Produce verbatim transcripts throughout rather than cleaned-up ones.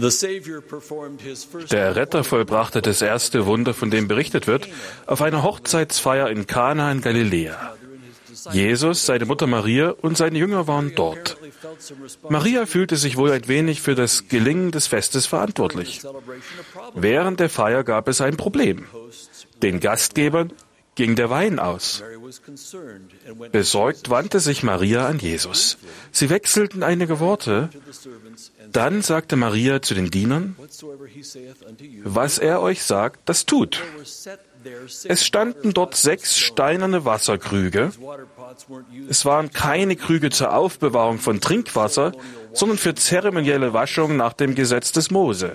Der Retter vollbrachte das erste Wunder, von dem berichtet wird, auf einer Hochzeitsfeier in Kana in Galiläa. Jesus, seine Mutter Maria und seine Jünger waren dort. Maria fühlte sich wohl ein wenig für das Gelingen des Festes verantwortlich. Während der Feier gab es ein Problem. Den Gastgebern ging der Wein aus. Besorgt wandte sich Maria an Jesus. Sie wechselten einige Worte. Dann sagte Maria zu den Dienern: Was er euch sagt, das tut. Es standen dort sechs steinerne Wasserkrüge. Es waren keine Krüge zur Aufbewahrung von Trinkwasser, sondern für zeremonielle Waschung nach dem Gesetz des Mose.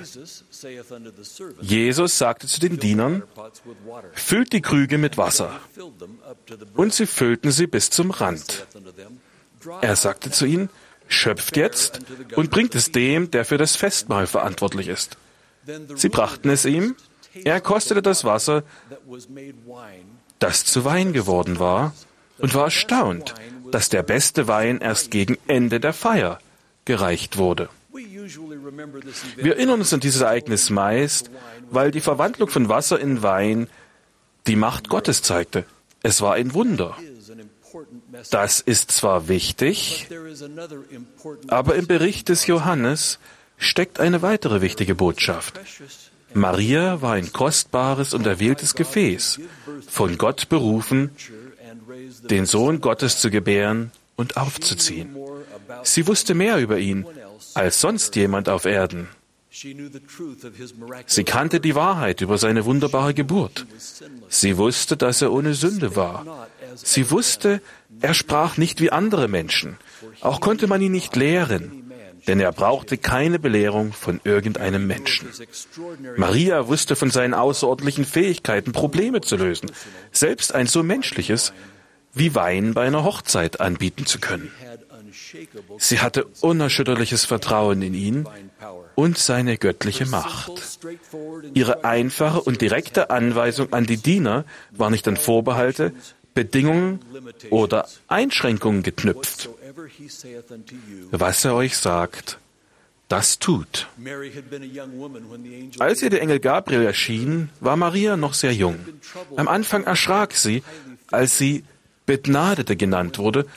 Jesus sagte zu den Dienern: Füllt die Krüge mit Wasser. Und sie füllten sie bis zum Rand. Er sagte zu ihnen: Schöpft jetzt und bringt es dem, der für das Festmahl verantwortlich ist. Sie brachten es ihm. Er kostete das Wasser, das zu Wein geworden war, und war erstaunt, dass der beste Wein erst gegen Ende der Feier gereicht wurde. Wir erinnern uns an dieses Ereignis meist, weil die Verwandlung von Wasser in Wein die Macht Gottes zeigte. Es war ein Wunder. Das ist zwar wichtig, aber im Bericht des Johannes steckt eine weitere wichtige Botschaft. Maria war ein kostbares und erwähltes Gefäß, von Gott berufen, den Sohn Gottes zu gebären und aufzuziehen. Sie wusste mehr über ihn als sonst jemand auf Erden. Sie kannte die Wahrheit über seine wunderbare Geburt. Sie wusste, dass er ohne Sünde war. Sie wusste, er sprach nicht wie andere Menschen. Auch konnte man ihn nicht lehren, denn er brauchte keine Belehrung von irgendeinem Menschen. Maria wusste von seinen außerordentlichen Fähigkeiten, Probleme zu lösen, selbst ein so menschliches wie Wein bei einer Hochzeit anbieten zu können. Sie hatte unerschütterliches Vertrauen in ihn und seine göttliche Macht. Ihre einfache und direkte Anweisung an die Diener war nicht an Vorbehalte, Bedingungen oder Einschränkungen geknüpft. Was er euch sagt, das tut. Als ihr der Engel Gabriel erschien, war Maria noch sehr jung. Am Anfang erschrak sie, als sie Begnadete genannt wurde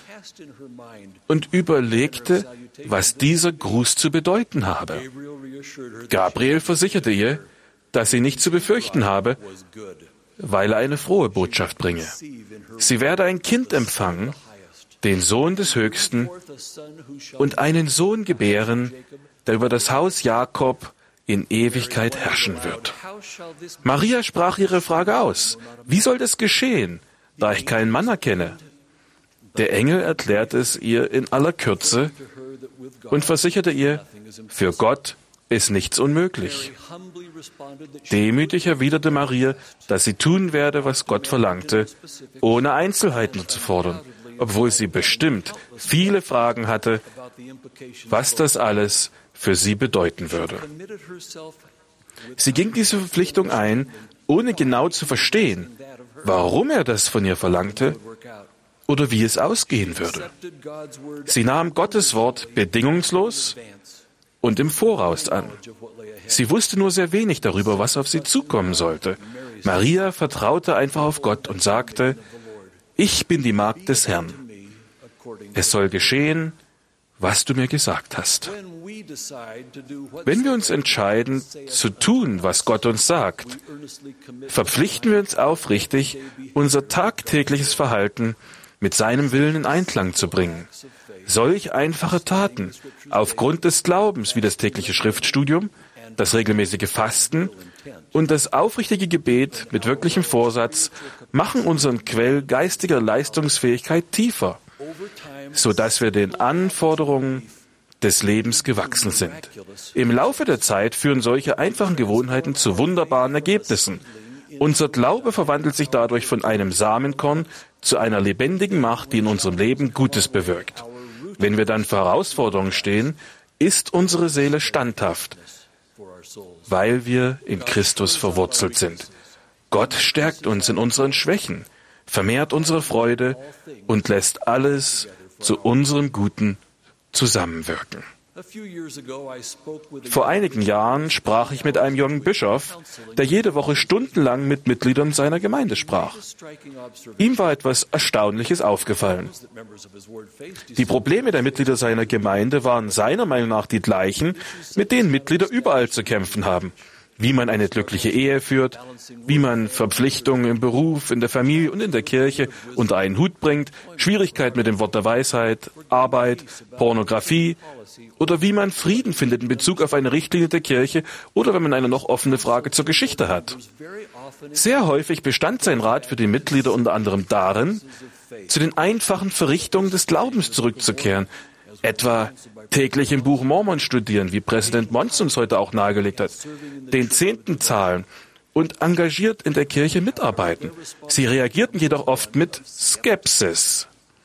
und überlegte, was dieser Gruß zu bedeuten habe. Gabriel versicherte ihr, dass sie nicht zu befürchten habe, weil er eine frohe Botschaft bringe. Sie werde ein Kind empfangen, den Sohn des Höchsten, und einen Sohn gebären, der über das Haus Jakob in Ewigkeit herrschen wird. Maria sprach ihre Frage aus: Wie soll das geschehen, da ich keinen Mann erkenne? Der Engel erklärte es ihr in aller Kürze und versicherte ihr, für Gott ist nichts unmöglich. Demütig erwiderte Maria, dass sie tun werde, was Gott verlangte, ohne Einzelheiten zu fordern, obwohl sie bestimmt viele Fragen hatte, was das alles für sie bedeuten würde. Sie ging diese Verpflichtung ein, ohne genau zu verstehen, warum er das von ihr verlangte oder wie es ausgehen würde. Sie nahm Gottes Wort bedingungslos und im Voraus an. Sie wusste nur sehr wenig darüber, was auf sie zukommen sollte. Maria vertraute einfach auf Gott und sagte: Ich bin die Magd des Herrn. Es soll geschehen, was du mir gesagt hast. Wenn wir uns entscheiden, zu tun, was Gott uns sagt, verpflichten wir uns aufrichtig, unser tagtägliches Verhalten mit seinem Willen in Einklang zu bringen. Solch einfache Taten, aufgrund des Glaubens wie das tägliche Schriftstudium, das regelmäßige Fasten und das aufrichtige Gebet mit wirklichem Vorsatz, machen unseren Quell geistiger Leistungsfähigkeit tiefer, sodass wir den Anforderungen des Lebens gewachsen sind. Im Laufe der Zeit führen solche einfachen Gewohnheiten zu wunderbaren Ergebnissen. Unser Glaube verwandelt sich dadurch von einem Samenkorn zu einer lebendigen Macht, die in unserem Leben Gutes bewirkt. Wenn wir dann vor Herausforderungen stehen, ist unsere Seele standhaft, weil wir in Christus verwurzelt sind. Gott stärkt uns in unseren Schwächen, vermehrt unsere Freude und lässt alles zu unserem Guten zusammenwirken. Vor einigen Jahren sprach ich mit einem jungen Bischof, der jede Woche stundenlang mit Mitgliedern seiner Gemeinde sprach. Ihm war etwas Erstaunliches aufgefallen. Die Probleme der Mitglieder seiner Gemeinde waren seiner Meinung nach die gleichen, mit denen Mitglieder überall zu kämpfen haben. Wie man eine glückliche Ehe führt, wie man Verpflichtungen im Beruf, in der Familie und in der Kirche unter einen Hut bringt, Schwierigkeiten mit dem Wort der Weisheit, Arbeit, Pornografie oder wie man Frieden findet in Bezug auf eine Richtlinie der Kirche oder wenn man eine noch offene Frage zur Geschichte hat. Sehr häufig bestand sein Rat für die Mitglieder unter anderem darin, zu den einfachen Verrichtungen des Glaubens zurückzukehren, etwa täglich im Buch Mormon studieren, wie Präsident Monson uns heute auch nahegelegt hat, den Zehnten zahlen und engagiert in der Kirche mitarbeiten. Sie reagierten jedoch oft mit Skepsis.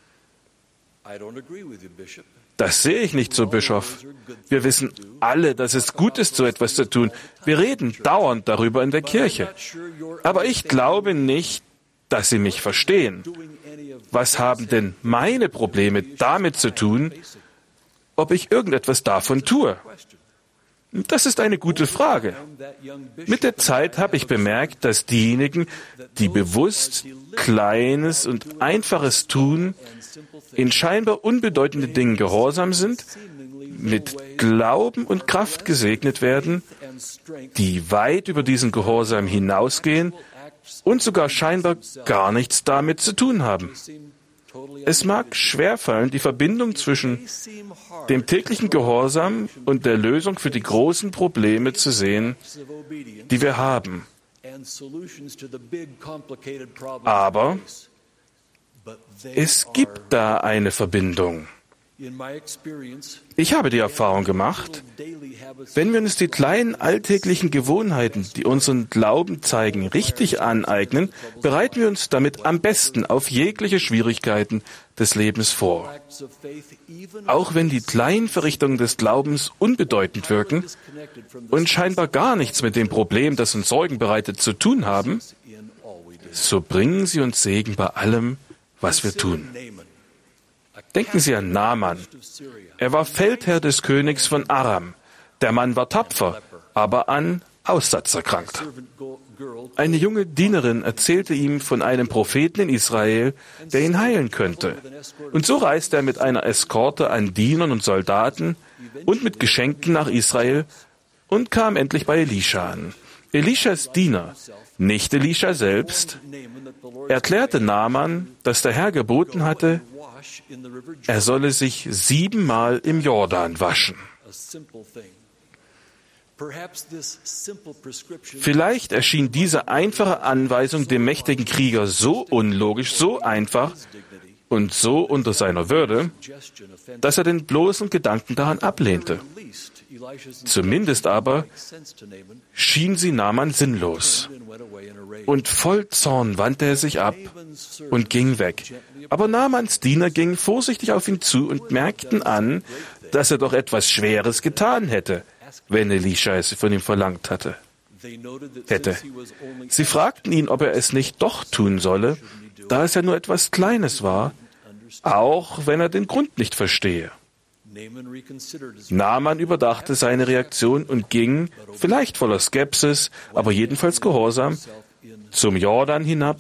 Das sehe ich nicht so, Bischof. Wir wissen alle, dass es gut ist, so etwas zu tun. Wir reden dauernd darüber in der Kirche. Aber ich glaube nicht, dass Sie mich verstehen. Was haben denn meine Probleme damit zu tun, ob ich irgendetwas davon tue? Das ist eine gute Frage. Mit der Zeit habe ich bemerkt, dass diejenigen, die bewusst Kleines und Einfaches tun, in scheinbar unbedeutenden Dingen gehorsam sind, mit Glauben und Kraft gesegnet werden, die weit über diesen Gehorsam hinausgehen und sogar scheinbar gar nichts damit zu tun haben. Es mag schwerfallen, die Verbindung zwischen dem täglichen Gehorsam und der Lösung für die großen Probleme zu sehen, die wir haben. Aber es gibt da eine Verbindung. Ich habe die Erfahrung gemacht, wenn wir uns die kleinen alltäglichen Gewohnheiten, die unseren Glauben zeigen, richtig aneignen, bereiten wir uns damit am besten auf jegliche Schwierigkeiten des Lebens vor. Auch wenn die kleinen Verrichtungen des Glaubens unbedeutend wirken und scheinbar gar nichts mit dem Problem, das uns Sorgen bereitet, zu tun haben, so bringen sie uns Segen bei allem, was wir tun. Denken Sie an Naaman. Er war Feldherr des Königs von Aram. Der Mann war tapfer, aber an Aussatz erkrankt. Eine junge Dienerin erzählte ihm von einem Propheten in Israel, der ihn heilen könnte. Und so reiste er mit einer Eskorte an Dienern und Soldaten und mit Geschenken nach Israel und kam endlich bei Elisha an. Elishas Diener, nicht Elisha selbst, erklärte Naaman, dass der Herr geboten hatte, er solle sich siebenmal im Jordan waschen. Vielleicht erschien diese einfache Anweisung dem mächtigen Krieger so unlogisch, so einfach und so unter seiner Würde, dass er den bloßen Gedanken daran ablehnte. Zumindest aber schien sie Naaman sinnlos. Und voll Zorn wandte er sich ab und ging weg. Aber Naamans Diener gingen vorsichtig auf ihn zu und merkten an, dass er doch etwas Schweres getan hätte, wenn Elisha es von ihm verlangt hatte. hätte. Sie fragten ihn, ob er es nicht doch tun solle, da es ja nur etwas Kleines war, auch wenn er den Grund nicht verstehe. Naaman überdachte seine Reaktion und ging, vielleicht voller Skepsis, aber jedenfalls gehorsam, zum Jordan hinab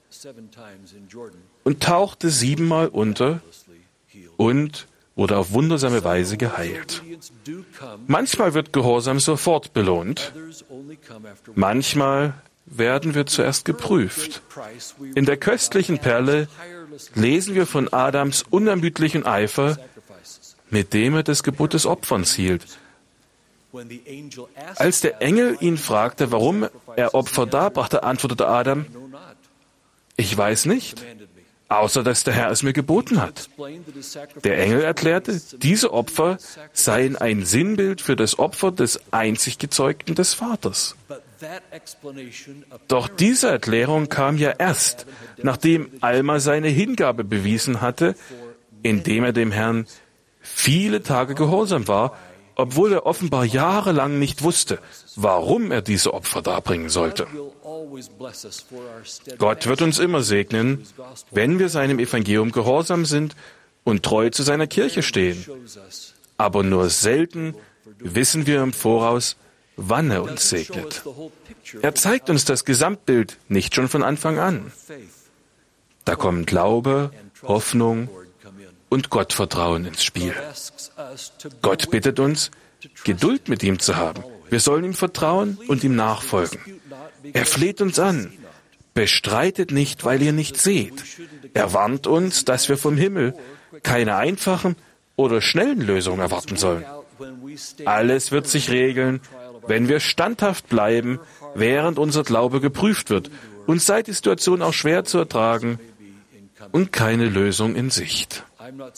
und tauchte siebenmal unter und wurde auf wundersame Weise geheilt. Manchmal wird Gehorsam sofort belohnt, manchmal werden wir zuerst geprüft. In der köstlichen Perle lesen wir von Adams unermüdlichen Eifer, mit dem er das Gebot des Opferns hielt. Als der Engel ihn fragte, warum er Opfer darbrachte, antwortete Adam, ich weiß nicht, außer dass der Herr es mir geboten hat. Der Engel erklärte, diese Opfer seien ein Sinnbild für das Opfer des einzig Gezeugten des Vaters. Doch diese Erklärung kam ja erst, nachdem Alma seine Hingabe bewiesen hatte, indem er dem Herrn viele Tage gehorsam war, obwohl er offenbar jahrelang nicht wusste, warum er diese Opfer darbringen sollte. Gott wird uns immer segnen, wenn wir seinem Evangelium gehorsam sind und treu zu seiner Kirche stehen. aber nur selten wissen wir im Voraus, wann er uns segnet. Er zeigt uns das Gesamtbild nicht schon von Anfang an. Da kommen Glaube, Hoffnung und Gottvertrauen ins Spiel. Gott bittet uns, Geduld mit ihm zu haben. Wir sollen ihm vertrauen und ihm nachfolgen. Er fleht uns an. Bestreitet nicht, weil ihr nicht seht. Er warnt uns, dass wir vom Himmel keine einfachen oder schnellen Lösungen erwarten sollen. Alles wird sich regeln, wenn wir standhaft bleiben, während unser Glaube geprüft wird. Und sei die Situation auch schwer zu ertragen und keine Lösung in Sicht.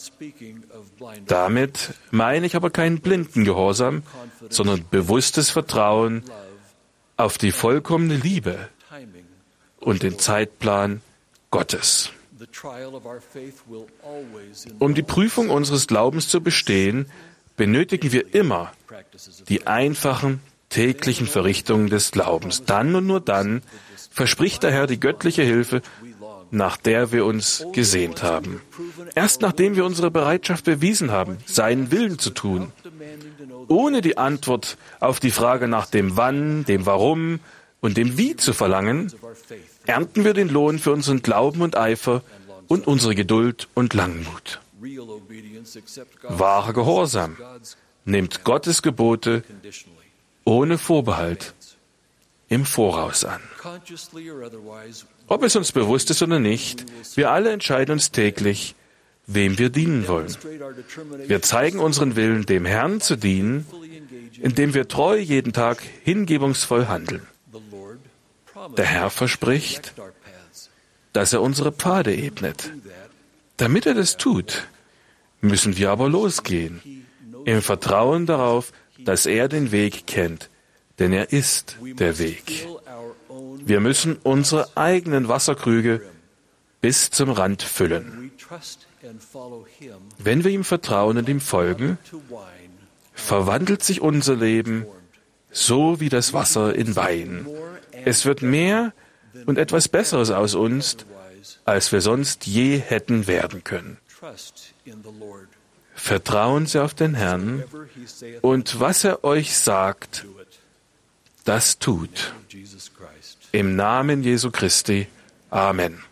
Damit meine ich aber keinen blinden Gehorsam, sondern bewusstes Vertrauen auf die vollkommene Liebe und den Zeitplan Gottes. Um die Prüfung unseres Glaubens zu bestehen, benötigen wir immer die einfachen täglichen Verrichtungen des Glaubens. Dann und nur dann verspricht der Herr die göttliche Hilfe, nach der wir uns gesehnt haben. Erst nachdem wir unsere Bereitschaft bewiesen haben, seinen Willen zu tun, ohne die Antwort auf die Frage nach dem Wann, dem Warum und dem Wie zu verlangen, ernten wir den Lohn für unseren Glauben und Eifer und unsere Geduld und Langmut. Wahrer Gehorsam nimmt Gottes Gebote ohne Vorbehalt im Voraus an. Ob es uns bewusst ist oder nicht, wir alle entscheiden uns täglich, wem wir dienen wollen. Wir zeigen unseren Willen, dem Herrn zu dienen, indem wir treu jeden Tag hingebungsvoll handeln. Der Herr verspricht, dass er unsere Pfade ebnet. Damit er das tut, müssen wir aber losgehen, im Vertrauen darauf, dass er den Weg kennt, denn er ist der Weg. Wir müssen unsere eigenen Wasserkrüge bis zum Rand füllen. Wenn wir ihm vertrauen und ihm folgen, verwandelt sich unser Leben so wie das Wasser in Wein. Es wird mehr und etwas Besseres aus uns, als wir sonst je hätten werden können. Vertrauen Sie auf den Herrn und was er euch sagt, das tut. Im Namen Jesu Christi. Amen.